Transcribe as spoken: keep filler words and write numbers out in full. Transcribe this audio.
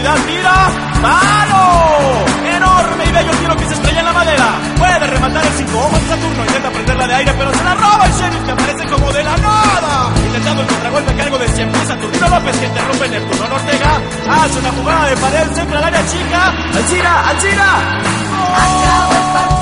profundidad, tira, ¡palo! Enorme y bello tiro que se estrella en la madera. Puede rematar el cinco ojos de Saturno, intenta prenderla de aire, pero se la roba el Sheriff, que aparece como de la nada. Intentando el contragolpe a cargo de cien pies, Saturnino López, que interrumpe Neptuno Ortega. Hace una jugada de pared, centra al área chica. ¡Alcina, Alcina! Acabó el partido.